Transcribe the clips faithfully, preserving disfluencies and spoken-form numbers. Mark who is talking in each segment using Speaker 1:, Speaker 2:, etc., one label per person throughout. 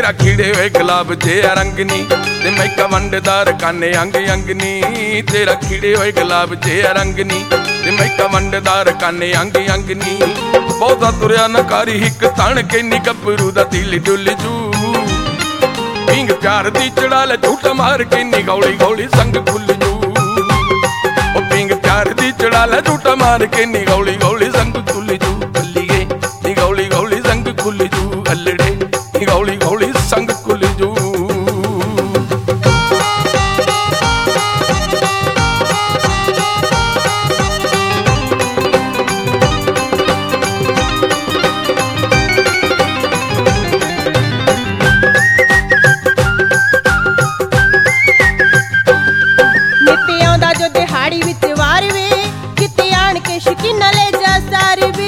Speaker 1: तेरा खिड़े हुए गुलाब जिहा रंग नी ते मैका वंडदार काने अंग अंग नी। तेरा खिड़े हुए गुलाब जिहा रंग नी ते मैका वंडदार काने अंग अंग नी। बहुता तुरया नकारी हिक तन के नी गभरू दा दिल डुल जू। पींग प्यार दी चढ़ा ले झूठा मार के नी गौली गौली संग खुल जू। ओ पींग प्यार दी चढ़ा ले झूठा मार के नी गौली गौली संग खुल जू। अल्लीए नी गौली गौली संग खुल जू। अल्लड़े नी गौली गौली संग खुल जू।
Speaker 2: शकीना ले जा सारी वी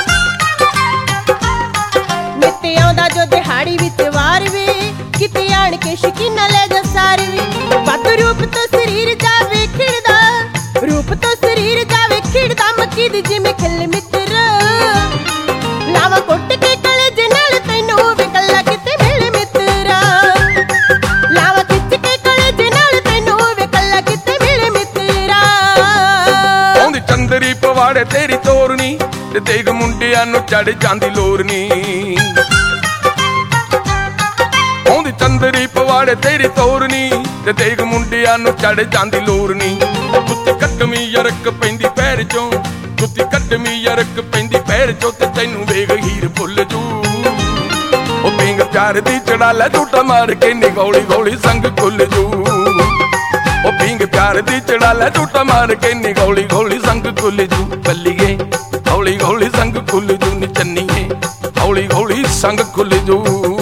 Speaker 2: नित आउंदा जो दिहाड़ी विच वार वी किते आण के शकीना ले जा सारी वी। बद रूप तो शरीर जावे खिड़दा रूप तो शरीर जावे खिड़दा मक्की दी जिमें खिल मित्र लावा कुट के कलेजे नाल तैनू वे कल्ला किते मिल मित्रा। लावा खिच के कलेजे नाल तैनू वे कल्ला किते मिल मित्रा।
Speaker 1: चंदरी पवाड़े तेरी तोरनी ते देख मुंडियां नू चढ़ जांदी लोरनी। औंदी चंदरी पवाड़े तेरी तोरनी ते देख मुंडियां नू चढ़ जांदी लोरनी। जुत्ती कटमी यरक पैंदी पैर चों जुत्ती कटमी यरक पैंदी पैर चों ते तैनू वेख हीर भुल जू। ओ पींग प्यार दी चढ़ा ले झूठा मार के नी गौली गौली संग खुल जू। ओ पींग प्यार दी चढ़ा ले झूठा मार के नी गौली गौली संग खुल जू। बल्लिए गौली गौली संग खुल जू नी चन्नीए गौली गौली संग खुल जू।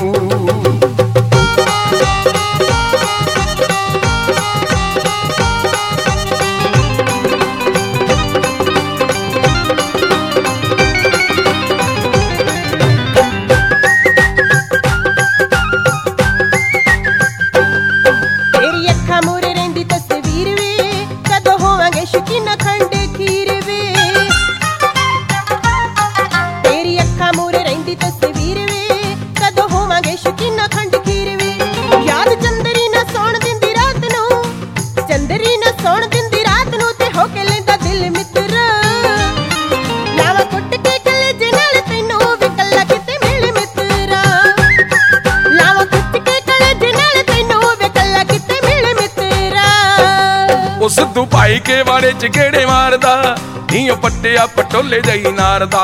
Speaker 2: शकीना खंडे खीर वे तेरी अखा मोरे रहिंदी तस्वीर वे कदों होवांगे शकीना खंड खीर वे। याद चंदरी ना सौण दिंदी रात नू चंदरी ना सौण दिंदी रात नू ते हो के लेंदा दिल मित्र। लावा कुट के कलेजे नाल तैनू वे कल्ला किते मिल मित्रा। लावा कुट के कलेजे नाल तैनू वे कल्ला किते मिल मित्रा।
Speaker 1: ओ सिद्धू भाई के वाड़े च गेड़े मारदा नीओ पट्टिया पटोले जई नारदा।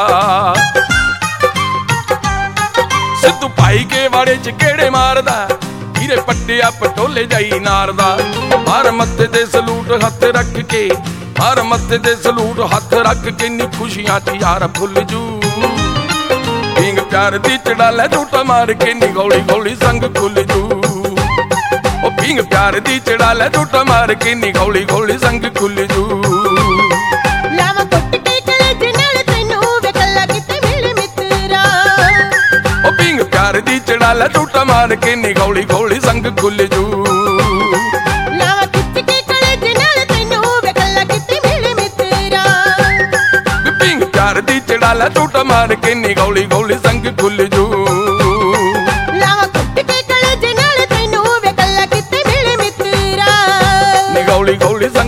Speaker 1: सिद्धू भाई के वाड़े च गेड़े मारदा हीरे पट्टिया पटोले जई नारदा। हर मत्थे ते सलूट हथ रख के हर मत्थे ते सलूट हथ रख के नी खुशियां च यार भुल जू। पींग प्यार दी चढ़ा ले झूठा मार के नी गौली गौली संग खुल जू। ओ पींग प्यार दी चढ़ा ले झूठा मार के नी गौली गौली संग खुल जू।
Speaker 2: लावा कुट के कलेजे नाल तैनू वे कल्ला किते मिल मित्रा।
Speaker 1: ओ पींग प्यार दी चढ़ा ले झूठा मार के नी गौली गौली संग खुल जू।
Speaker 2: लावा खिच के कलेजे नाल तैनू वे कल्ला किते मिल मित्रा।
Speaker 1: पींग प्यार दी चढ़ा ले झूठा मार के नी गौली गौली संग खुल जू।
Speaker 2: लावा कुट के कलेजे नाल तैनू वे कल्ला किते मिल मित्रा।
Speaker 1: नी गौली गौली